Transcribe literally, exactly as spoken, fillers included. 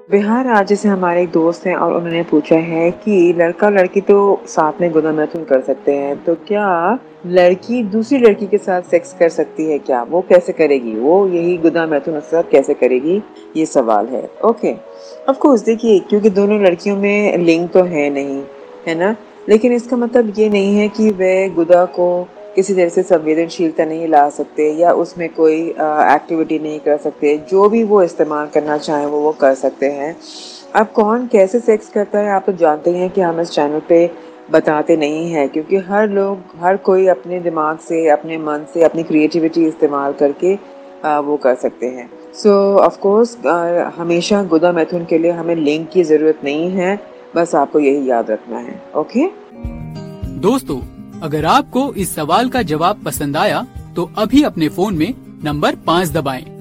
बिहार राज्य से हमारे एक दोस्त हैं और उन्होंने पूछा है कि लड़का और लड़की तो साथ में गुदा मैथुन कर सकते हैं, तो क्या लड़की दूसरी लड़की के साथ सेक्स कर सकती है? क्या वो कैसे करेगी? वो यही गुदा मैथुन उसके साथ कैसे करेगी? ये सवाल है। ओके, ऑफ कोर्स देखिए, क्योंकि दोनों लड़कियों में लिंग तो है नहीं, है ना? लेकिन इसका मतलब ये नहीं है कि वे गुदा को किसी तरह से संवेदनशीलता नहीं ला सकते या उसमें कोई एक्टिविटी नहीं कर सकते। जो भी वो इस्तेमाल करना चाहें वो वो कर सकते हैं। अब कौन कैसे सेक्स करता है आप तो जानते ही हैं कि हम इस चैनल पे बताते नहीं हैं, क्योंकि हर लोग हर कोई अपने दिमाग से, अपने मन से, अपनी क्रिएटिविटी इस्तेमाल करके आ, वो कर सकते हैं। सो ऑफ कोर्स हमेशा गुदा मैथुन के लिए हमें लिंक की ज़रूरत नहीं है, बस आपको यही याद रखना है। ओके दोस्तों, अगर आपको इस सवाल का जवाब पसंद आया तो अभी अपने फोन में नंबर पाँच दबाएं।